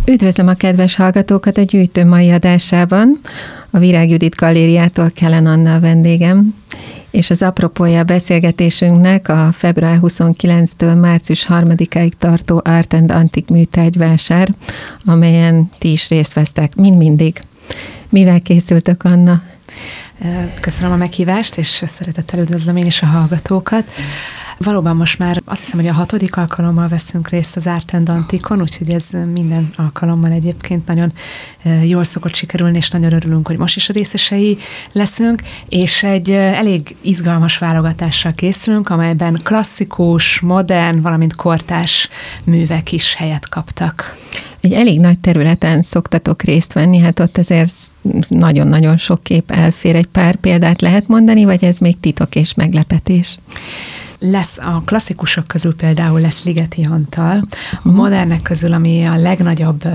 Üdvözlöm a kedves hallgatókat a gyűjtő mai adásában. A Virág Judit Galériától Kellen Anna a vendégem, és az apropója beszélgetésünknek a február 29-től március 3-áig tartó Art and Antique műtárgyvásár, amelyen ti is részt vesztek, mind mindig. Mivel készültök, Anna? Köszönöm a meghívást, és szeretettel üdvözlöm én is a hallgatókat. Valóban most már azt hiszem, hogy a 6. alkalommal veszünk részt az Art and Antique-on, úgyhogy ez minden alkalommal egyébként nagyon jól szokott sikerülni, és nagyon örülünk, hogy most is a részesei leszünk, és egy elég izgalmas válogatással készülünk, amelyben klasszikus, modern, valamint kortárs művek is helyet kaptak. Egy elég nagy területen szoktatok részt venni, hát ott azért nagyon-nagyon sok kép elfér. Egy pár példát lehet mondani, vagy ez még titok és meglepetés? Lesz a klasszikusok közül például lesz Ligeti Antal, a modernek közül, ami a legnagyobb,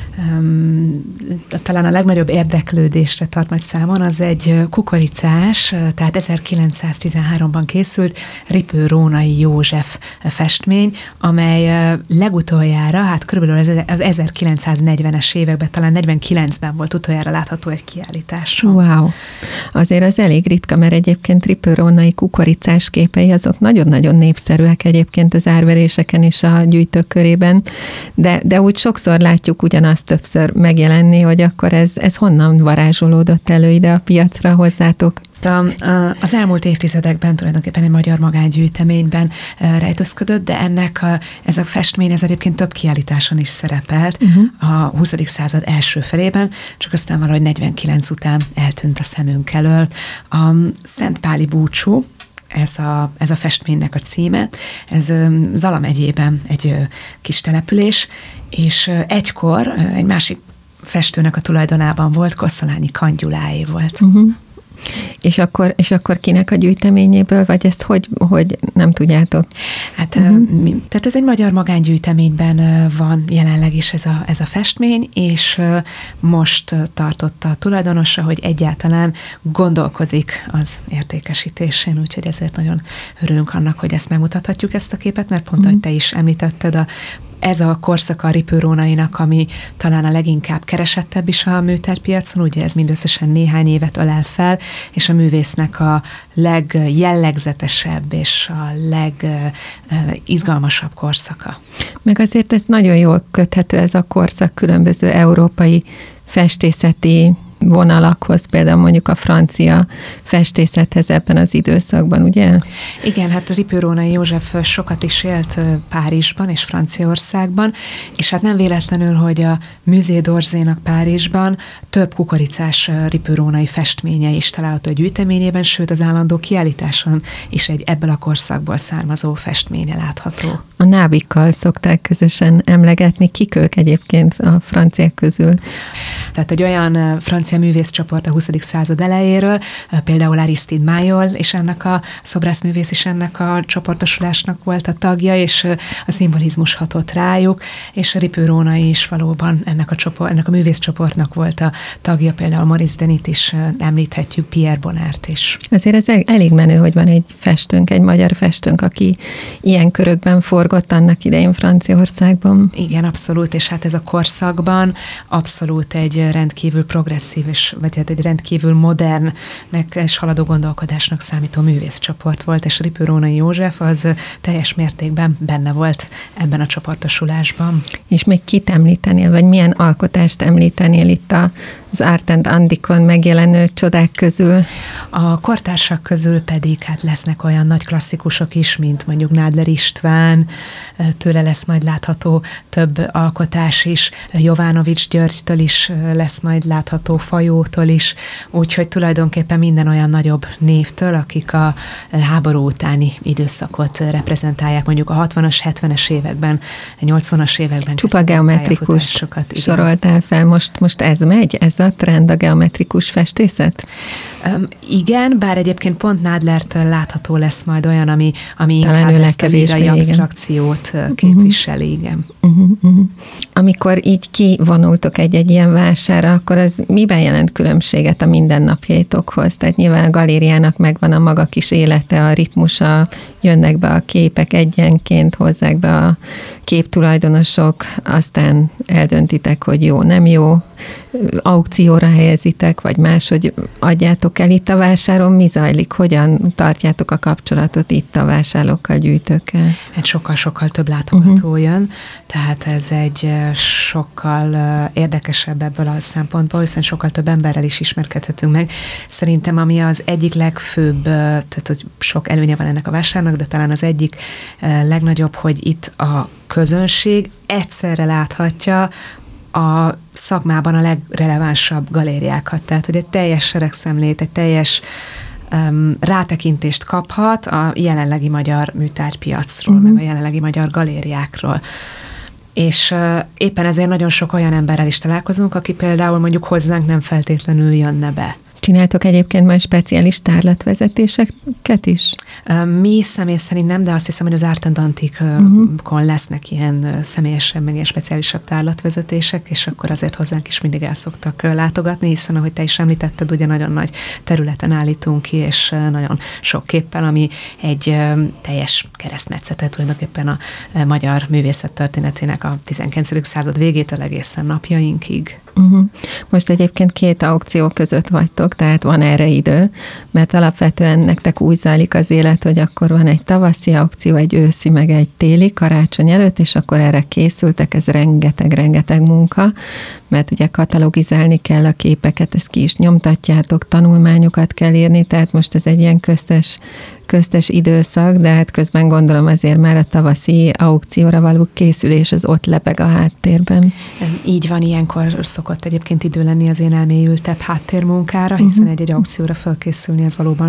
talán a legnagyobb érdeklődésre tart majd számon, az egy kukoricás, tehát 1913-ban készült Ripő Rónai József festmény, amely legutoljára, hát körülbelül az 1940-es években, talán 49-ben volt utoljára látható egy kiállításon. Wow! Azért az elég ritka, mert egyébként Ripő Rónai kukoricás képei azok nagyon-nagyon népszerűek egyébként az árveréseken és a gyűjtők körében, de úgy sokszor látjuk ugyanazt többször megjelenni, hogy akkor ez honnan varázsolódott elő ide a piacra hozzátok? Az elmúlt évtizedekben tulajdonképpen egy magyar magángyűjteményben rejtőzködött, de ez a festmény ez egyébként több kiállításon is szerepelt a 20. század első felében, csak aztán valahogy 49 után eltűnt a szemünk elől. A Szentpáli búcsú, ez a festménynek a címe, ez Zala megyében egy kis település, és egykor egy másik festőnek a tulajdonában volt, Kosszolányi Kangyuláé volt. És akkor kinek a gyűjteményéből, vagy ezt hogy nem tudjátok? Hát, tehát ez egy magyar magángyűjteményben van jelenleg is ez a festmény, és most tartotta a tulajdonosa, hogy egyáltalán gondolkodik az értékesítésén, úgyhogy ezért nagyon örülünk annak, hogy ezt megmutathatjuk, ezt a képet, mert pont, ahogy te is említetted, ez a korszaka a Ripő Rónainak, ami talán a leginkább keresettebb is a műtárgypiacon, ugye ez mindösszesen néhány évet ölel fel, és a művésznek a legjellegzetesebb és a legizgalmasabb korszaka. Meg azért ez nagyon jól köthető ez a korszak különböző európai festészeti vonalakhoz, például mondjuk a francia festészethez ebben az időszakban, ugye? Igen, hát Ripő Rónai József sokat is élt Párizsban és Franciaországban, és hát nem véletlenül, hogy a Musée d'Orsaynak Párizsban több kukoricás Ripő Rónai festménye is található a gyűjteményében, sőt az állandó kiállításon is egy ebből a korszakból származó festménye látható. A nábikkal szokták közösen emlegetni, kik ők egyébként a franciák közül? Tehát egy olyan francia művészcsoport a 20. század elejéről, például Aristide Maillol, és ennek a szobrászművész is ennek a csoportosulásnak volt a tagja, és a szimbolizmus hatott rájuk, és a Ripő Rónai is valóban ennek a művészcsoportnak volt a tagja, például Maurice Denit is említhetjük, Pierre Bonnart is. Azért ez elég menő, hogy van egy festőnk, egy magyar festőnk, aki ilyen körökben forgott annak idején Franciaországban. Igen, abszolút, és hát ez a korszakban abszolút egy rendkívül progresszív, vagy hát egy rendkívül modernnek és haladó gondolkodásnak számító művészcsoport volt, és Ripő Rónai József az teljes mértékben benne volt ebben a csoportosulásban. És még kit említenél, vagy milyen alkotást említenél itt az Art and Antique-on megjelenő csodák közül? A kortársak közül pedig hát lesznek olyan nagy klasszikusok is, mint mondjuk Nádler István, tőle lesz majd látható több alkotás is, Jovanovics Györgytől is lesz majd látható, Fajótól is, úgyhogy tulajdonképpen minden olyan nagyobb névtől, akik a háború utáni időszakot reprezentálják, mondjuk a 60-as, 70-es években, 80-as években. Csupa geometrikus soroltál fel, most ez megy? Ez a trend, a geometrikus festészet? Igen, bár egyébként pont Nádlertől látható lesz majd olyan, ami talán inkább ezt a lírai absztrakciót képviseli, igen. Amikor így kivonultok egy ilyen vásárra, akkor az miben jelent különbséget a mindennapjaitokhoz? Tehát nyilván a galériának megvan a maga kis élete, a ritmusa, jönnek be a képek egyenként, hozzák be a képtulajdonosok, aztán eldöntitek, hogy jó, nem jó, aukcióra helyezitek, vagy máshogy adjátok el itt a vásáron. Mi zajlik? Hogyan tartjátok a kapcsolatot itt a vásárlókkal, gyűjtőkkel? Hát sokkal több látogató jön, tehát ez egy sokkal érdekesebb ebből a szempontból, hiszen sokkal több emberrel is ismerkedhetünk meg. Szerintem ami az egyik legfőbb, tehát hogy sok előnye van ennek a vásárnak, de talán az egyik legnagyobb, hogy itt a közönség egyszerre láthatja a szakmában a legrelevánsabb galériákat. Tehát, hogy egy teljes seregszemlét, egy teljes rátekintést kaphat a jelenlegi magyar műtárgypiacról, meg a jelenlegi magyar galériákról. És éppen ezért nagyon sok olyan emberrel is találkozunk, aki például mondjuk hozzánk nem feltétlenül jönne be. Csináltok egyébként majd speciális tárlatvezetéseket is? Mi személy szerint nem, de azt hiszem, hogy az Art and Antique-on lesznek ilyen személyesebb, meg ilyen speciálisabb tárlatvezetések, és akkor azért hozzánk is mindig el szoktak látogatni, hiszen ahogy te is említetted, ugye nagyon nagy területen állítunk ki, és nagyon sok képpel, ami egy teljes keresztmetszete tulajdonképpen a magyar művészet történetének a 19. század végétől egészen napjainkig. Most egyébként 2 aukció között vagytok, tehát van erre idő, mert alapvetően nektek úgy zajlik az élet, hogy akkor van egy tavaszi aukció, egy őszi, meg egy téli karácsony előtt, és akkor erre készültek, ez rengeteg munka, mert ugye katalogizálni kell a képeket, ezt ki is nyomtatjátok, tanulmányokat kell írni, tehát most ez egy ilyen köztes időszak, de hát közben gondolom azért már a tavaszi aukcióra való készülés az ott lebeg a háttérben. Így van, ilyenkor szokott egyébként idő lenni az én elmélyültebb háttérmunkára, hiszen egy aukcióra felkészülni az valóban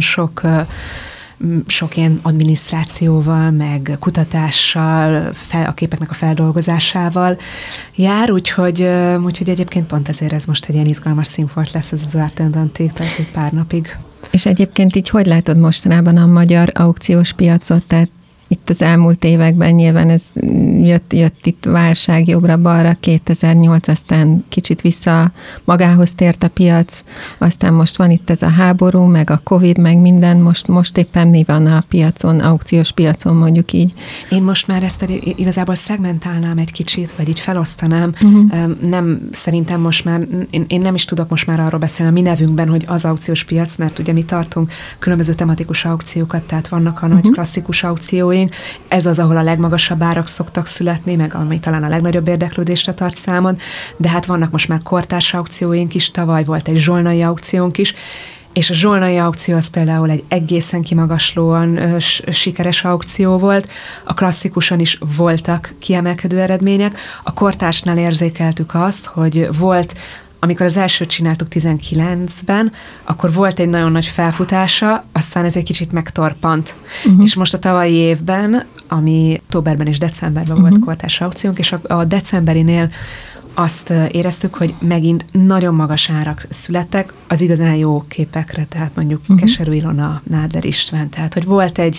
sok ilyen adminisztrációval, meg kutatással, a képeknek a feldolgozásával jár, úgyhogy egyébként pont ezért ez most egy ilyen izgalmas színfolt lesz ez az Art and Antique, tehát egy pár napig. És egyébként így hogy látod mostanában a magyar aukciós piacot? Tehát itt az elmúlt években nyilván ez jött itt válság jobbra-balra, 2008, aztán kicsit vissza magához tért a piac, aztán most van itt ez a háború, meg a Covid, meg minden, most éppen mi van a piacon, aukciós piacon mondjuk így? Én most már ezt igazából szegmentálnám egy kicsit, vagy így felosztanám. Nem, szerintem most már, én nem is tudok most már arról beszélni a mi nevünkben, hogy az aukciós piac, mert ugye mi tartunk különböző tematikus aukciókat, tehát vannak a nagy klasszikus aukcióink. Ez az, ahol a legmagasabb árak szoktak születni, meg ami talán a legnagyobb érdeklődésre tart számon, de hát vannak most már kortárs aukcióink is, tavaly volt egy zsolnai aukciónk is, és a zsolnai aukció az például egy egészen kimagaslóan sikeres aukció volt, a klasszikuson is voltak kiemelkedő eredmények, a kortársnál érzékeltük azt, hogy volt, amikor az elsőt csináltuk 19-ben, akkor volt egy nagyon nagy felfutása, aztán ez egy kicsit megtorpant. És most a tavalyi évben, ami októberben és decemberben volt kortárs aukciónk, és a decemberinél azt éreztük, hogy megint nagyon magas árak születtek az igazán jó képekre, tehát mondjuk Keserű Ilona, Nádler István, tehát hogy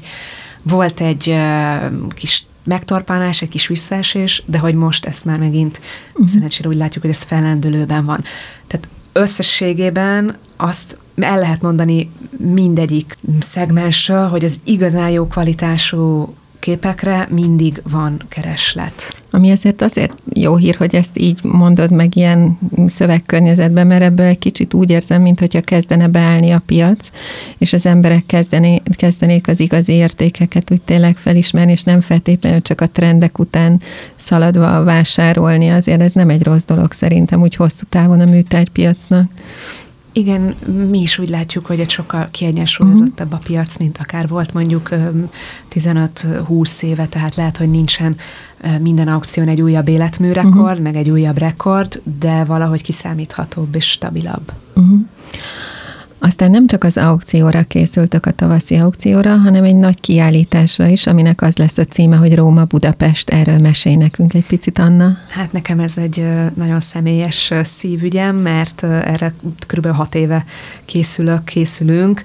volt egy kis megtorpanás, egy kis visszaesés, de hogy most ezt már megint szerencsére úgy látjuk, hogy ez fellendülőben van. Tehát összességében azt el lehet mondani mindegyik szegmensről, hogy az igazán jó kvalitású képekre mindig van kereslet. Ami azért jó hír, hogy ezt így mondod meg ilyen szövegkörnyezetben, mert ebből egy kicsit úgy érzem, mintha kezdene beállni a piac, és az emberek kezdenék az igazi értékeket úgy tényleg felismerni, és nem feltétlenül csak a trendek után szaladva vásárolni. Azért ez nem egy rossz dolog szerintem, úgy hosszú távon a műtárgypiacnak. Igen, mi is úgy látjuk, hogy egy sokkal kiegyensúlyozottabb a piac, mint akár volt mondjuk 15-20 éve, tehát lehet, hogy nincsen minden aukción egy újabb életműrekord, meg egy újabb rekord, de valahogy kiszámíthatóbb és stabilabb. Aztán nem csak az aukcióra készültök, a tavaszi aukcióra, hanem egy nagy kiállításra is, aminek az lesz a címe, hogy Róma Budapest. Erről mesélj nekünk egy picit, Anna. Hát nekem ez egy nagyon személyes szívügyem, mert erre kb. 6 éve készülünk.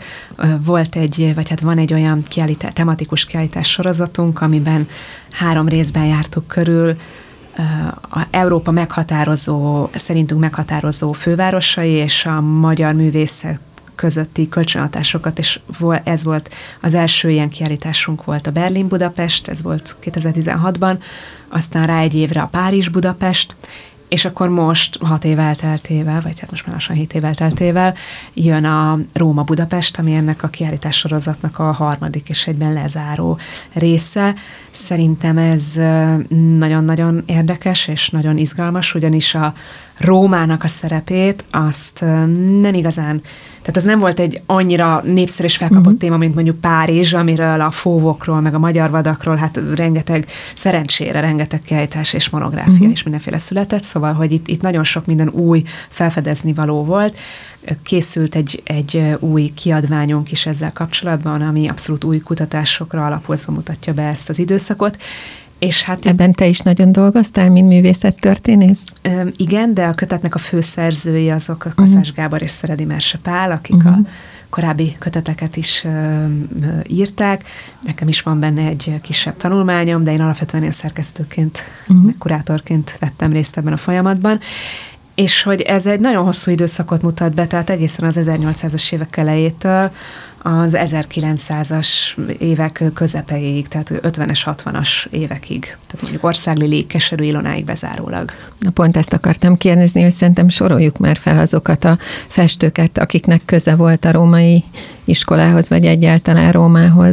Van egy olyan tematikus kiállítás sorozatunk, amiben 3 részben jártuk körül a Európa szerintünk meghatározó fővárosai és a magyar művészet közötti kölcsönhatásokat, és ez volt az első ilyen kiállításunk volt a Berlin-Budapest, ez volt 2016-ban, aztán rá egy évre a Párizs-Budapest, és akkor most 6 év elteltével, vagy hát most már lassan 7 év elteltével jön a Róma-Budapest, ami ennek a kiállítás sorozatnak a 3. és egyben lezáró része. Szerintem ez nagyon-nagyon érdekes és nagyon izgalmas, ugyanis a Rómának a szerepét azt nem igazán, tehát az nem volt egy annyira népszerű és felkapott téma, mint mondjuk Párizs, amiről a fóvokról, meg a magyar vadakról, hát szerencsére rengeteg kiállítás és monográfia és mindenféle született, szóval, hogy itt nagyon sok minden új felfedezni való volt. Készült egy új kiadványunk is ezzel kapcsolatban, ami abszolút új kutatásokra alapozva mutatja be ezt az időszakot. És hát ebben te is nagyon dolgoztál, mint művészettörténész? Igen, de a kötetnek a főszerzői azok a Kaszás Gábor és Szeredi Merse Pál, akik a korábbi köteteket is írták. Nekem is van benne egy kisebb tanulmányom, de én alapvetően ilyen szerkesztőként, kurátorként vettem részt ebben a folyamatban. És hogy ez egy nagyon hosszú időszakot mutat be, tehát egészen az 1800-as évek elejétől az 1900-as évek közepéig, tehát 50-es, 60-as évekig. Tehát mondjuk Országlili, Keserű Ilonáig bezárólag. Na pont ezt akartam kérdezni, hogy szerintem soroljuk már fel azokat a festőket, akiknek köze volt a római iskolához, vagy egyáltalán Rómához.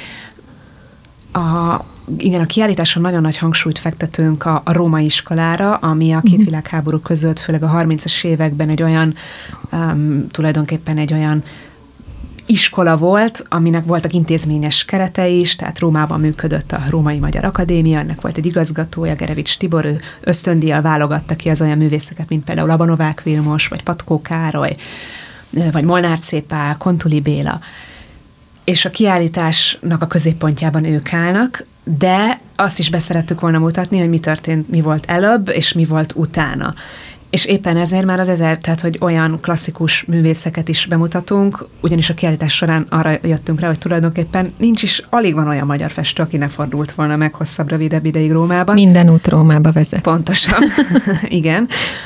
Igen, a kiállításon nagyon nagy hangsúlyt fektetünk a római iskolára, ami a két világháború között, főleg a 30-as években egy olyan, tulajdonképpen egy olyan iskola volt, aminek voltak intézményes keretei is, tehát Rómában működött a Római Magyar Akadémia, ennek volt egy igazgatója, Gerevics Tibor, ő ösztöndíjjal válogatta ki az olyan művészeket, mint például Abanovák Vilmos, vagy Patkó Károly, vagy Molnár C. Pál, Kontuli Béla. És a kiállításnak a középpontjában ők állnak, de azt is beszerettük volna mutatni, hogy mi történt, mi volt előbb, és mi volt utána. És éppen ezért már tehát hogy olyan klasszikus művészeket is bemutatunk, ugyanis a kiállítás során arra jöttünk rá, hogy tulajdonképpen alig van olyan magyar festő, aki ne fordult volna meg hosszabb, rövidebb ideig Rómában. Minden út Rómába vezet. Pontosan, igen.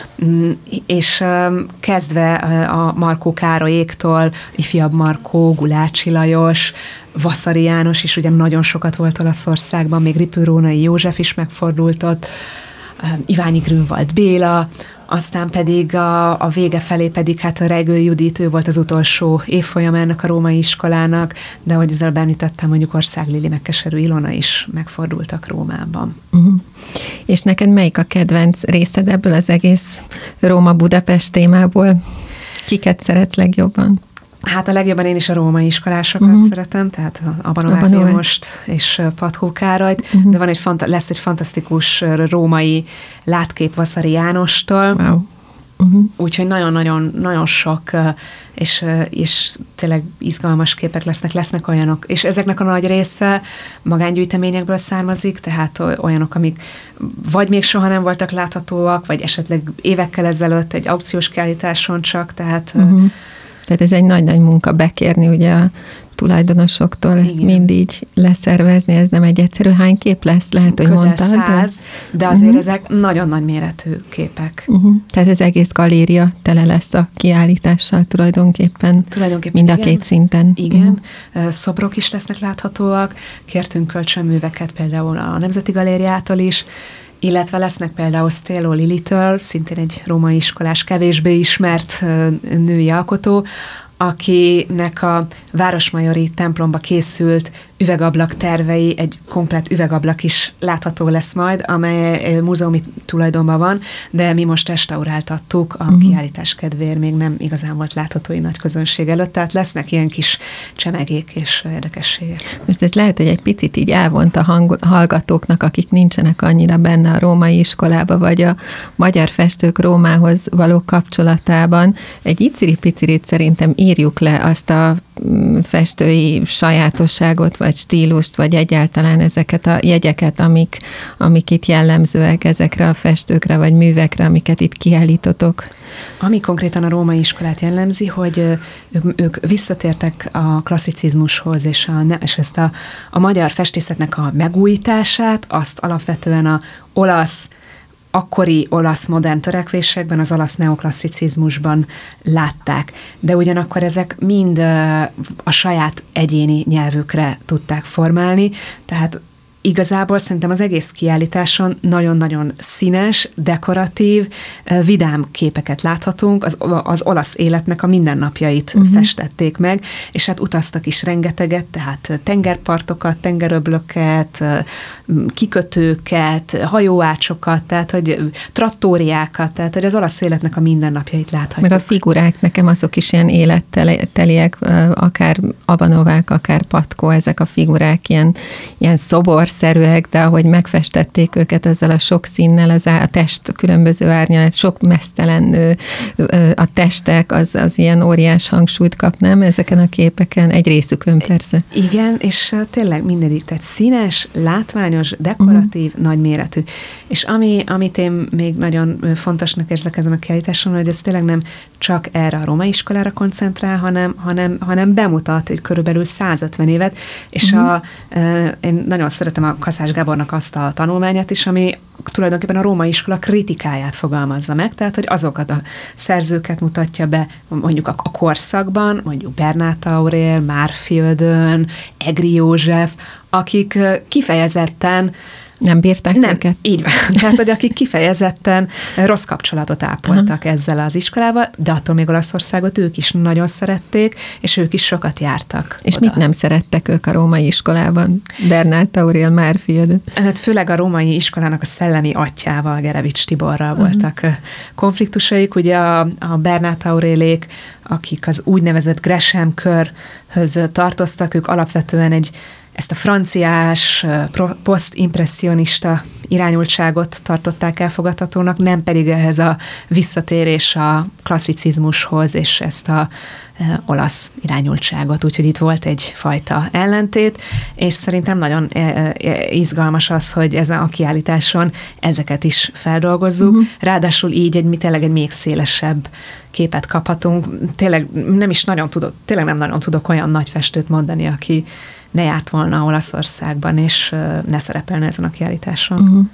És kezdve a Markó Károlyéktól, ifjabb Markó, Gulácsi Lajos, Vaszary János is ugye nagyon sokat volt Olaszországban, még Ripő-Rónai József is megfordult ott, Iványi Grünwald Béla, aztán pedig a vége felé pedig hát a Reigl Judit, ő volt az utolsó évfolyam ennek a római iskolának, de ahogy ezzel említettem, mondjuk Országlili, meg Keserű Ilona is megfordultak Rómában. És neked melyik a kedvenc részed ebből az egész Róma-Budapest témából? Kiket szeretsz legjobban? Hát a legjobban én is a római iskolásokat szeretem, tehát Abanovák Vilmost és Patkó Károlyt, de lesz egy fantasztikus római látkép Vaszary Jánostól, úgyhogy nagyon sok, és tényleg izgalmas képek lesznek olyanok, és ezeknek a nagy része magángyűjteményekből származik, tehát olyanok, amik vagy még soha nem voltak láthatóak, vagy esetleg évekkel ezelőtt egy aukciós kiállításon csak, tehát... Tehát ez egy nagy-nagy munka bekérni ugye a tulajdonosoktól, ezt mind így leszervezni, ez nem egy egyszerű. Hány kép lesz? Lehet, hogy közel mondtad. 100, de azért ezek nagyon nagy méretű képek. Tehát az egész galéria tele lesz a kiállítással tulajdonképpen mind a két szinten. Igen, szobrok is lesznek láthatóak, kértünk kölcsönműveket például a Nemzeti Galériától is, illetve lesznek például Stéló Lilitől, szintén egy római iskolás, kevésbé ismert női alkotó, akinek a Városmajori templomba készült üvegablak tervei, egy komplett üvegablak is látható lesz majd, amely múzeumi tulajdonban van, de mi most restauráltattuk, a kiállítás kedvéért még nem igazán volt látható nagy közönség előtt, tehát lesznek ilyen kis csemegék és érdekességek. Most ez lehet, hogy egy picit így elvont a hallgatóknak, akik nincsenek annyira benne a római iskolába, vagy a magyar festők Rómához való kapcsolatában. Egy iciri-picirit szerintem írjuk le azt a festői sajátosságot, vagy stílust, vagy egyáltalán ezeket a jegyeket, amik itt jellemzőek ezekre a festőkre, vagy művekre, amiket itt kiállítotok. Ami konkrétan a római iskolát jellemzi, hogy ők visszatértek a klasszicizmushoz, és ezt a magyar festészetnek a megújítását, azt alapvetően a akkori olasz modern törekvésekben, az olasz neoklasszicizmusban látták. De ugyanakkor ezek mind a saját egyéni nyelvükre tudták formálni, tehát igazából szerintem az egész kiállításon nagyon-nagyon színes, dekoratív, vidám képeket láthatunk, az olasz életnek a mindennapjait festették meg, és hát utaztak is rengeteget, tehát tengerpartokat, tengeröblöket, kikötőket, hajóácsokat, tehát hogy trattóriákat, tehát hogy az olasz életnek a mindennapjait láthatjuk. Meg a figurák, nekem azok is ilyen életteliek, akár Abanovák, akár Patkó, ezek a figurák ilyen szoborszerűek, de ahogy megfestették őket ezzel a sok színnel, a test különböző árnyalat, sok meztelen nő, a testek, az ilyen óriás hangsúlyt kap, nem? Ezeken a képeken, egy részükön persze. Igen, és tényleg mindegyik, tehát színes, látványos, dekoratív, nagyméretű. És amit én még nagyon fontosnak érzek ezen a kiállításon, hogy ez tényleg nem csak erre a római iskolára koncentrál, hanem bemutat egy körülbelül 150 évet, és én nagyon szeretem a Kaszás Gábornak azt a tanulmányát is, ami tulajdonképpen a római iskola kritikáját fogalmazza meg, tehát hogy azokat a szerzőket mutatja be, mondjuk a korszakban, mondjuk Bernát Aurél, Márföldön, Egri József, akik kifejezetten nem bírták őket? Így van. Tehát, hogy akik kifejezetten rossz kapcsolatot ápoltak ezzel az iskolával, de attól még Olaszországot ők is nagyon szerették, és ők is sokat jártak. És oda. mit nem szerettek ők a római iskolában? Bernát Aurél, Márföld. Hát főleg a római iskolának a szellemi atyjával, Gerevics Tiborral voltak konfliktusaik. Ugye a Bernát Aurélék, akik az úgynevezett Gresham körhöz tartoztak, ők alapvetően ezt a franciás, posztimpresszionista irányultságot tartották elfogadhatónak, nem pedig ehhez a visszatérés a klasszicizmushoz, és ezt a olasz irányultságot. Úgyhogy itt volt egyfajta ellentét, és szerintem nagyon izgalmas az, hogy ezen a kiállításon ezeket is feldolgozzuk. Ráadásul így tényleg egy még szélesebb képet kaphatunk. Tényleg nem nagyon tudok olyan nagy festőt mondani, aki ne járt volna Olaszországban, és ne szerepelne ezen a kiállításon.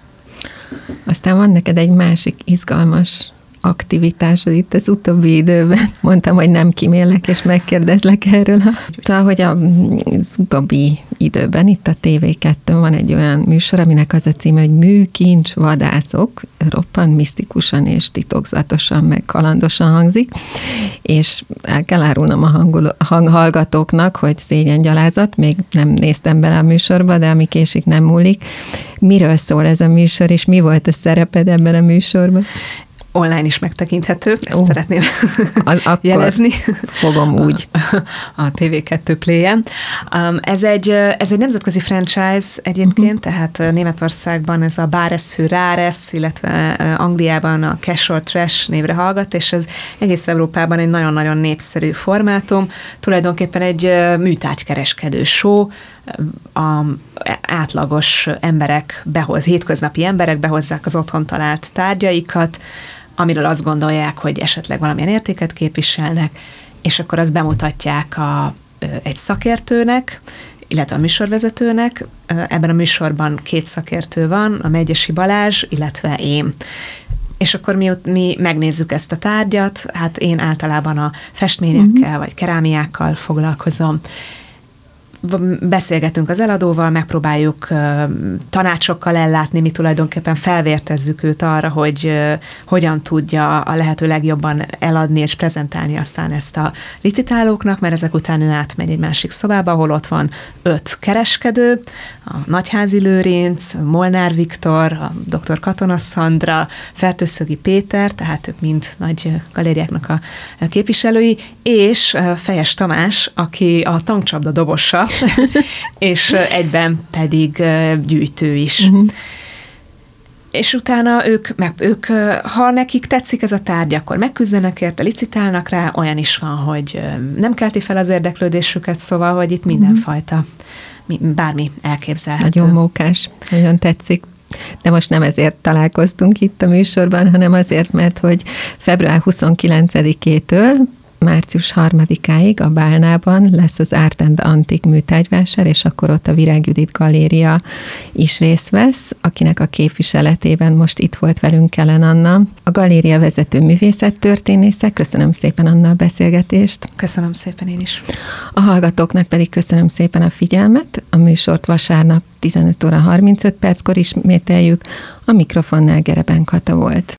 Aztán van neked egy másik izgalmas aktivitásod itt az utóbbi időben. Mondtam, hogy nem kímélek, és megkérdezlek erről. Szóval, hogy az utóbbi időben itt a TV2 van egy olyan műsor, aminek az a címe, hogy Műkincs vadászok, roppant misztikusan és titokzatosan, meg kalandosan hangzik, és el kell árulnom a hallgatóknak, hogy szégyengyalázat, még nem néztem bele a műsorba, de ami késik nem múlik. Miről szól ez a műsor, és mi volt a szereped ebben a műsorban? Online is megtekinthető, ezt szeretném jelezni. Fogom úgy. A TV2 Play-en. Ez egy nemzetközi franchise egyébként, tehát Németországban ez a Bares für Rares, illetve Angliában a Cash or Trash névre hallgat, és ez egész Európában egy nagyon-nagyon népszerű formátum. Tulajdonképpen egy műtárgykereskedő show, átlagos emberek hétköznapi emberek behozzák az otthon talált tárgyaikat, amiről azt gondolják, hogy esetleg valamilyen értéket képviselnek, és akkor azt bemutatják egy szakértőnek, illetve a műsorvezetőnek. Ebben a műsorban 2 szakértő van, a Megyesi Balázs, illetve én. És akkor mi megnézzük ezt a tárgyat, hát én általában a festményekkel vagy kerámiákkal foglalkozom. beszélgetünk az eladóval, megpróbáljuk tanácsokkal ellátni, mi tulajdonképpen felvértezzük őt arra, hogy hogyan tudja a lehető legjobban eladni és prezentálni aztán ezt a licitálóknak, mert ezek után ő átmegy egy másik szobába, ahol ott van 5 kereskedő, a Nagyházi Lőrinc, Molnár Viktor, a dr. Katona Szandra, Fertőszögi Péter, tehát ők mind nagy galériáknak a képviselői, és Fejes Tamás, aki a tankcsapda dobosa, és egyben pedig gyűjtő is. És utána ők, ha nekik tetszik ez a tárgy, akkor megküzdenek érte, licitálnak rá, olyan is van, hogy nem kelti fel az érdeklődésüket, szóval, hogy itt mindenfajta, bármi elképzelhető. Nagyon mókás, nagyon tetszik. De most nem ezért találkoztunk itt a műsorban, hanem azért, mert hogy február 29-től március 3-áig a Bálnában lesz az Art and Antique műtárgyvásár, és akkor ott a Virág Judit Galéria is részt vesz, akinek a képviseletében most itt volt velünk Kellen Anna, a galéria vezető művészettörténésze. Köszönöm szépen, Anna, a beszélgetést. Köszönöm szépen én is. A hallgatóknak pedig köszönöm szépen a figyelmet. A műsort vasárnap 15 óra 35 perckor ismételjük. A mikrofonnál Gereben Kata volt.